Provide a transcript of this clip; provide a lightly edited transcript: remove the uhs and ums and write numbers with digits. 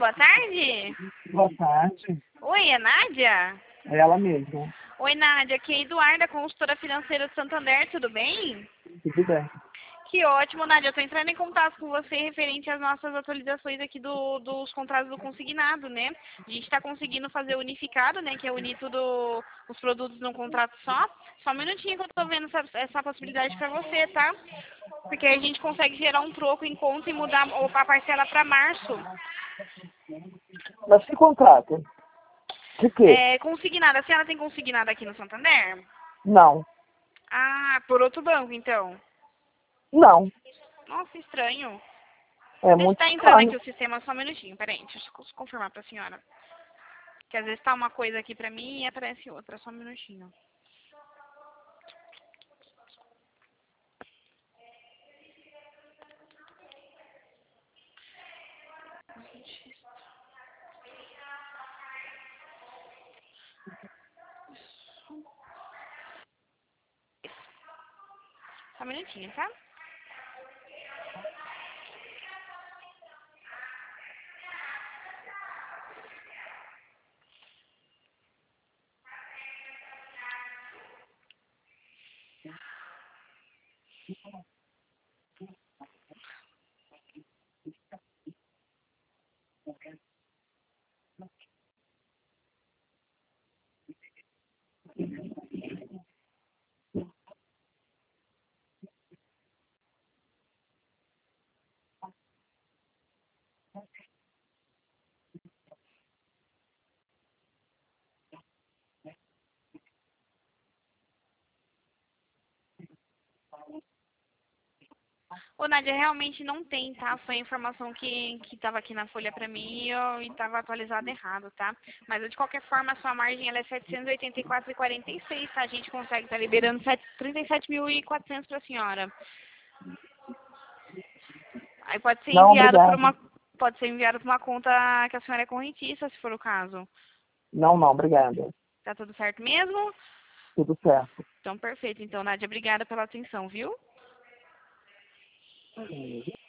boa tarde. Boa tarde. Oi, é Nádia? É ela mesma. Oi, Nádia, aqui é Eduarda, consultora financeira do Santander, tudo bem? Tudo bem. Que ótimo, Nádia. Eu estou entrando em contato com você referente às nossas atualizações aqui dos contratos do consignado, né? A gente está conseguindo fazer unificado, né? Que é unir tudo os produtos num contrato só. Só um minutinho que eu estou vendo essa possibilidade para você, tá? Porque aí a gente consegue gerar um troco em conta e mudar a parcela para março. Mas que contrato? De quê? É, consignado. A senhora tem consignado aqui no Santander? Não. Ah, por outro banco, então. Não. Nossa, estranho. É Deixa eu muito estar entrando aqui estranho. o sistema só um minutinho, peraí, deixa eu confirmar pra senhora. Que às vezes tá uma coisa aqui pra mim e aparece outra, só um minutinho. Só um minutinho, tá? Ô, Nádia, realmente não tem, tá? Foi a informação que tava aqui na folha pra mim e tava atualizado errado, tá? Mas de qualquer forma, a sua margem ela é 784,46, tá? A gente consegue estar liberando 37.400 pra senhora. Aí pode ser Não, enviado por obrigado. uma conta que a senhora é correntista, se for o caso. Não, obrigada. Tá tudo certo mesmo? Tudo certo. Então, perfeito. Então, Nádia, obrigada pela atenção, viu?